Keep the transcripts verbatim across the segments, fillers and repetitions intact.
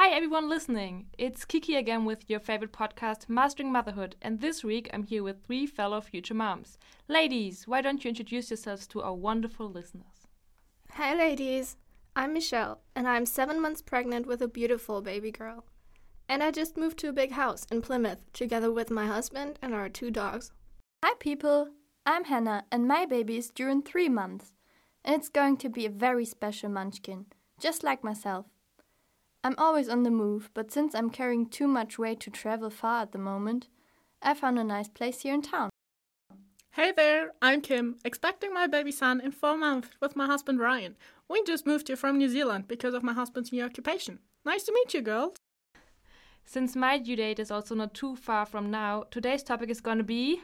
Hi everyone listening! It's Kiki again with your favorite podcast, Mastering Motherhood, and this week I'm here with three fellow future moms. Ladies, why don't you introduce yourselves to our wonderful listeners? Hi ladies, I'm Michelle, and I'm seven months pregnant with a beautiful baby girl. And I just moved to a big house in Plymouth, together with my husband and our two dogs. Hi people, I'm Hannah, and my baby is due in three months. And it's going to be a very special munchkin, just like myself. I'm always on the move, but since I'm carrying too much weight to travel far at the moment, I found a nice place here in town. Hey there, I'm Kim, expecting my baby son in four months with my husband Ryan. We just moved here from New Zealand because of my husband's new occupation. Nice to meet you, girls. Since my due date is also not too far from now, today's topic is gonna be...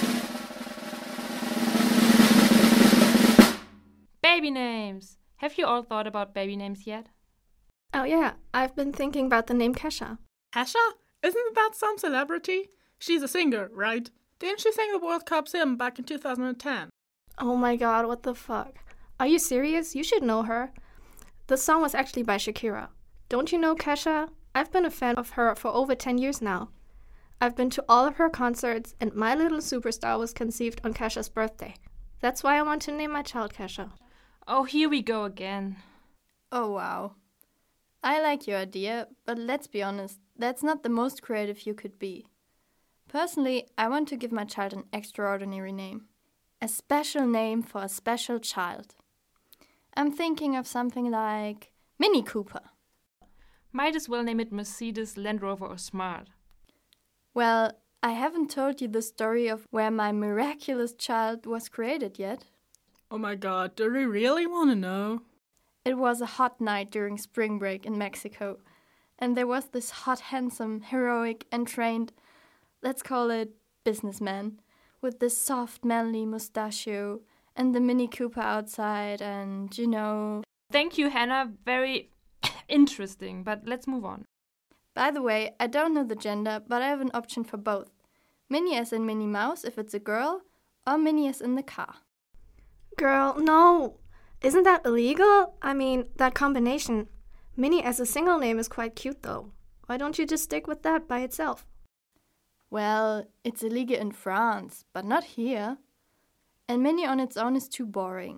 baby names! Have you all thought about baby names yet? Oh yeah, I've been thinking about the name Kesha. Kesha? Isn't that some celebrity? She's a singer, right? Didn't she sing the World Cup hymn back in two thousand ten? Oh my god, what the fuck? Are you serious? You should know her. The song was actually by Shakira. Don't you know Kesha? I've been a fan of her for over ten years now. I've been to all of her concerts, and my little superstar was conceived on Kesha's birthday. That's why I want to name my child Kesha. Oh, here we go again. Oh wow. I like your idea, but let's be honest, that's not the most creative you could be. Personally, I want to give my child an extraordinary name. A special name for a special child. I'm thinking of something like Mini Cooper. Might as well name it Mercedes, Land Rover or Smart. Well, I haven't told you the story of where my miraculous child was created yet. Oh my god, do we really want to know? It was a hot night during spring break in Mexico, and there was this hot, handsome, heroic, and trained, let's call it businessman, with this soft, manly mustachio, and the Mini Cooper outside, and, you know... Thank you, Hannah. Very interesting, but let's move on. By the way, I don't know the gender, but I have an option for both. Minnie as in Minnie Mouse if it's a girl, or Minnie as in the car. Girl, no! Isn't that illegal? I mean, that combination. Minnie as a single name is quite cute though. Why don't you just stick with that by itself? Well, it's illegal in France, but not here. And Minnie on its own is too boring.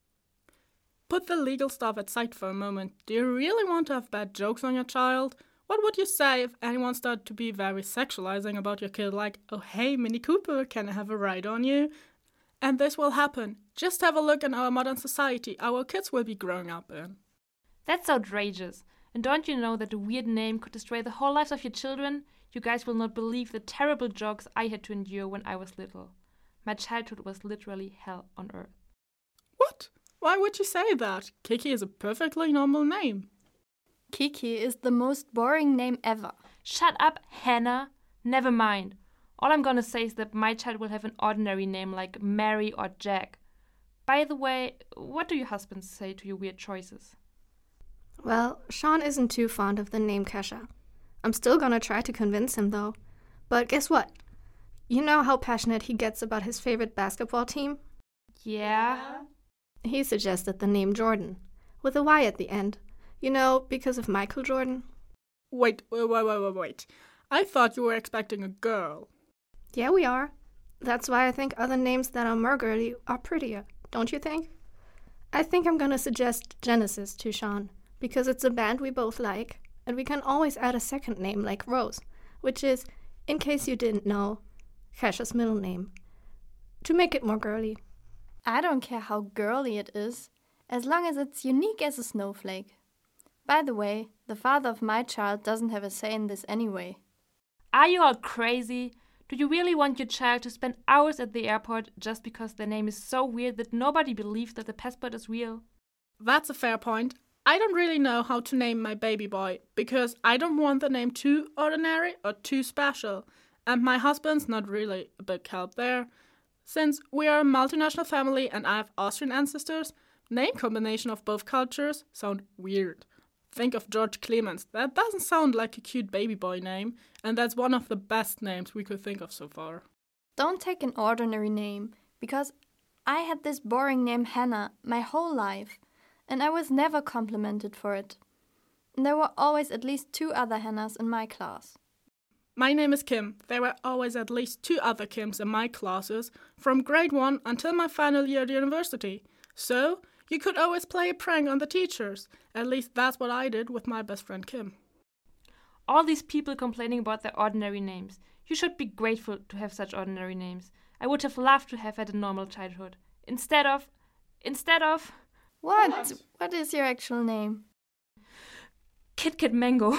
Put the legal stuff aside for a moment. Do you really want to have bad jokes on your child? What would you say if anyone started to be very sexualizing about your kid, like, oh hey, Mini Cooper, can I have a ride on you? And this will happen. Just have a look in our modern society our kids will be growing up in. That's outrageous. And don't you know that a weird name could destroy the whole lives of your children? You guys will not believe the terrible jokes I had to endure when I was little. My childhood was literally hell on earth. What? Why would you say that? Kiki is a perfectly normal name. Kiki is the most boring name ever. Shut up, Hannah. Never mind. All I'm gonna say is that my child will have an ordinary name like Mary or Jack. By the way, what do your husbands say to your weird choices? Well, Sean isn't too fond of the name Kesha. I'm still gonna try to convince him though. But guess what? You know how passionate he gets about his favorite basketball team? Yeah? He suggested the name Jordan, with a Y at the end. You know, because of Michael Jordan. Wait, wait, wait, wait, wait. I thought you were expecting a girl. Yeah, we are. That's why I think other names that are more girly are prettier, don't you think? I think I'm gonna suggest Genesis to Sean, because it's a band we both like, and we can always add a second name like Rose, which is, in case you didn't know, Kesha's middle name, to make it more girly. I don't care how girly it is, as long as it's unique as a snowflake. By the way, the father of my child doesn't have a say in this anyway. Are you all crazy? Do you really want your child to spend hours at the airport just because their name is so weird that nobody believes that the passport is real? That's a fair point. I don't really know how to name my baby boy, because I don't want the name too ordinary or too special. And my husband's not really a big help there. Since we are a multinational family and I have Austrian ancestors, name combination of both cultures sound weird. Think of George Clemens. That doesn't sound like a cute baby boy name, and that's one of the best names we could think of so far. Don't take an ordinary name, because I had this boring name Hannah my whole life, and I was never complimented for it. And there were always at least two other Hannahs in my class. My name is Kim. There were always at least two other Kims in my classes, from grade one until my final year at university. So, you could always play a prank on the teachers. At least that's what I did with my best friend Kim. All these people complaining about their ordinary names. You should be grateful to have such ordinary names. I would have loved to have had a normal childhood. Instead of... Instead of... What? What is your actual name? Kit Kat Mango.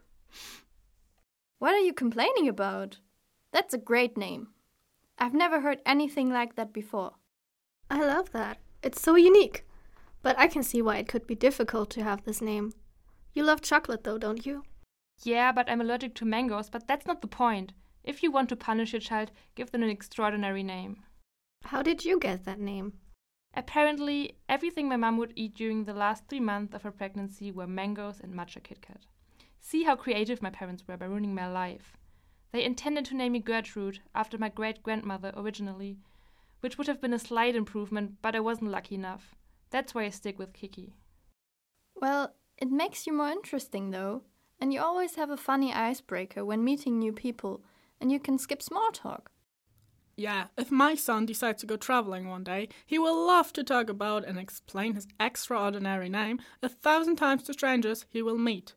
What are you complaining about? That's a great name. I've never heard anything like that before. I love that. It's so unique. But I can see why it could be difficult to have this name. You love chocolate though, don't you? Yeah, but I'm allergic to mangoes, but that's not the point. If you want to punish your child, give them an extraordinary name. How did you get that name? Apparently, everything my mum would eat during the last three months of her pregnancy were mangoes and matcha Kit Kat. See how creative my parents were by ruining my life. They intended to name me Gertrude, after my great-grandmother originally, which would have been a slight improvement, but I wasn't lucky enough. That's why I stick with Kiki. Well, it makes you more interesting though, and you always have a funny icebreaker when meeting new people, and you can skip small talk. Yeah, if my son decides to go traveling one day, he will love to talk about and explain his extraordinary name a thousand times to strangers he will meet.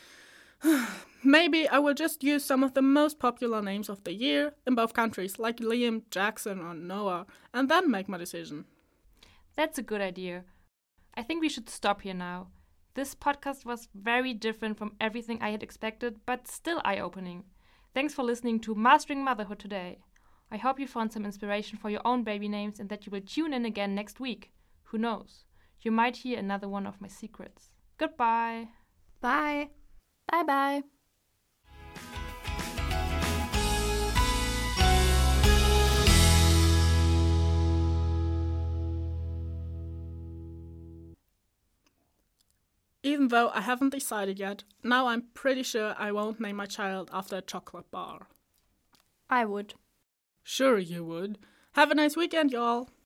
Maybe I will just use some of the most popular names of the year in both countries, like Liam, Jackson or Noah, and then make my decision. That's a good idea. I think we should stop here now. This podcast was very different from everything I had expected, but still eye-opening. Thanks for listening to Mastering Motherhood today. I hope you found some inspiration for your own baby names and that you will tune in again next week. Who knows? You might hear another one of my secrets. Goodbye. Bye. Bye-bye. Even though I haven't decided yet, now I'm pretty sure I won't name my child after a chocolate bar. I would. Sure you would. Have a nice weekend, y'all.